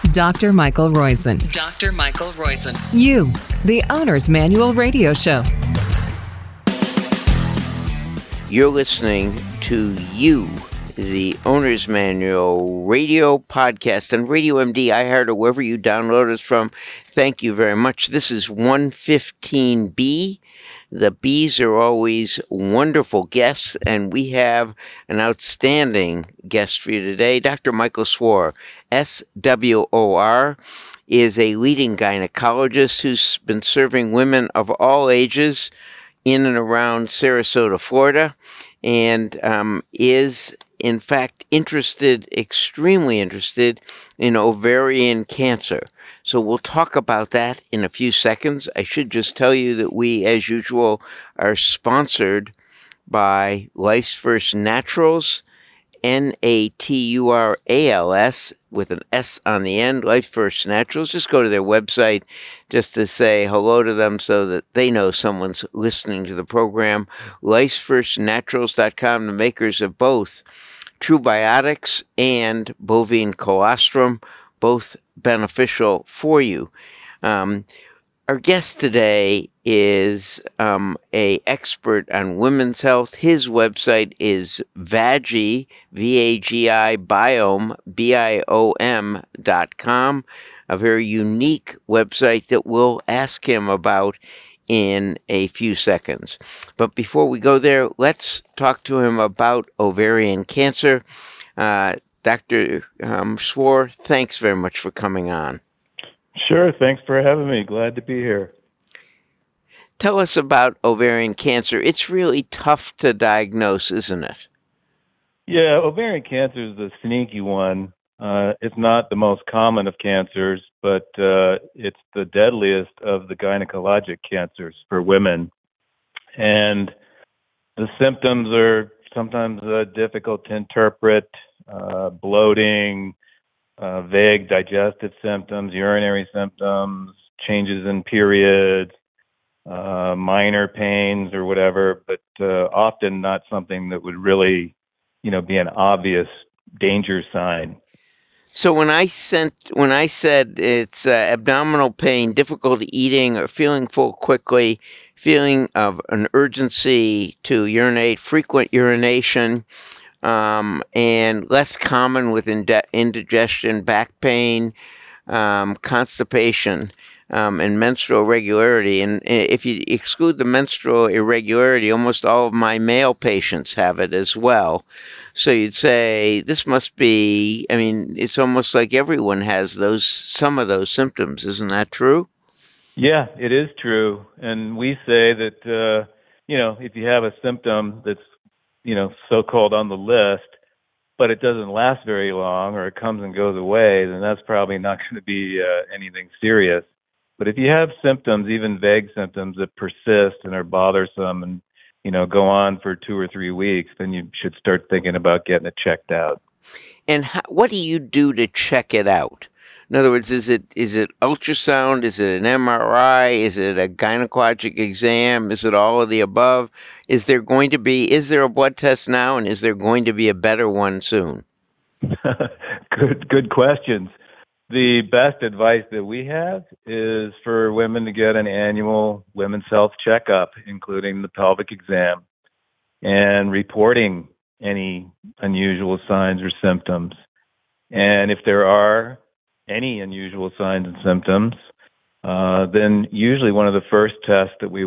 Dr. Michael Roizen. Dr. Michael Roizen. You, the Owner's Manual Radio Show. You're listening to You, the Owner's Manual Radio Podcast on Radio MD, iHeart, or wherever you download us from. Thank you very much. This is 115B. The Bs are always wonderful guests, and we have an outstanding guest for you today. Dr. Michael Swor, SWOR, is a leading gynecologist who's been serving women of all ages in and around Sarasota, Florida, and is, in fact, extremely interested in ovarian cancer. So we'll talk about that in a few seconds. I should just tell you that we, as usual, are sponsored by Life's First Naturals, Naturals, with an S on the end, Life First Naturals. Just go to their website just to say hello to them so that they know someone's listening to the program. Life'sFirstNaturals.com, the makers of both True Biotics and bovine colostrum, both beneficial for you. Our guest today is a expert on women's health. His website is Vagi, V-A-G-I, Biome, BIOM.com, a very unique website that we'll ask him about in a few seconds. But before we go there, let's talk to him about ovarian cancer. Dr. Swor, thanks very much for coming on. Sure, thanks for having me. Glad to be here. Tell us about ovarian cancer. It's really tough to diagnose, isn't it? Yeah, ovarian cancer is the sneaky one. It's not the most common of cancers, but it's the deadliest of the gynecologic cancers for women. And the symptoms are sometimes difficult to interpret, bloating, vague digestive symptoms, urinary symptoms, changes in periods, minor pains or whatever, but often not something that would really, be an obvious danger sign. So when I said it's abdominal pain, difficulty eating, or feeling full quickly, feeling of an urgency to urinate, frequent urination, and less common with indigestion, back pain, constipation, and menstrual irregularity. And if you exclude the menstrual irregularity, almost all of my male patients have it as well. So you'd say this must be, it's almost like everyone has some of those symptoms. Isn't that true? Yeah, it is true. And we say that, if you have a symptom that's, so-called on the list, but it doesn't last very long or it comes and goes away, then that's probably not going to be anything serious. But if you have symptoms, even vague symptoms that persist and are bothersome and, go on for 2 or 3 weeks, then you should start thinking about getting it checked out. And what do you do to check it out? In other words, is it ultrasound? Is it an MRI? Is it a gynecologic exam? Is it all of the above? Is there a blood test now, and is there going to be a better one soon? Good questions. The best advice that we have is for women to get an annual women's health checkup, including the pelvic exam, and reporting any unusual signs or symptoms. And if there are any unusual signs and symptoms, then usually one of the first tests that we